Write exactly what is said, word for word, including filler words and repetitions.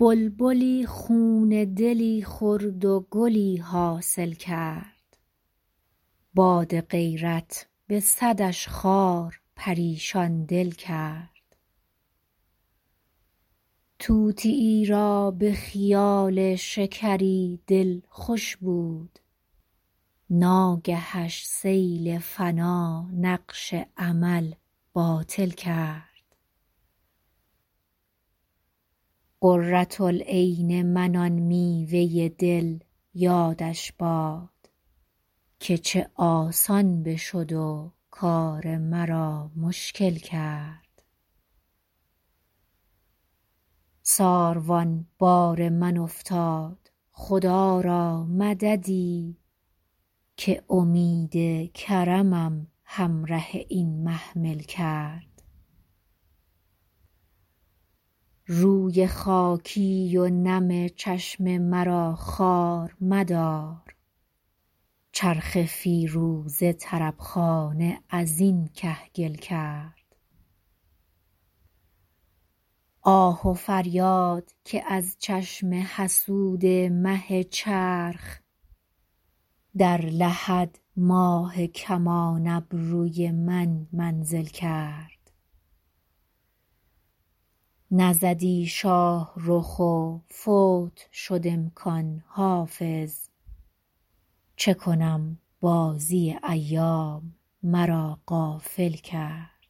بلبلی خون دلی خورد و گلی حاصل کرد باد غیرت به صدش خار پریشان دل کرد طوطیی را به خیال شکری دل خوش بود ناگهش سیل فنا نقش امل باطل کرد قرةالعین من آن میوه دل یادش باد که چه آسان بشد و کار مرا مشکل کرد ساروان بار من افتاد خدا را مددی که امید کرمم همره این محمل کرد روی خاکی و نم چشم مرا خوار مدار چرخ فیروزه طربخانه از این کهگل کرد آه و فریاد که از چشم حسود مه چرخ در لحد ماه کمان ابروی من منزل کرد نزدی شاه رخ و فوت شد امکان حافظ چه کنم بازی ایام مرا غافل کرد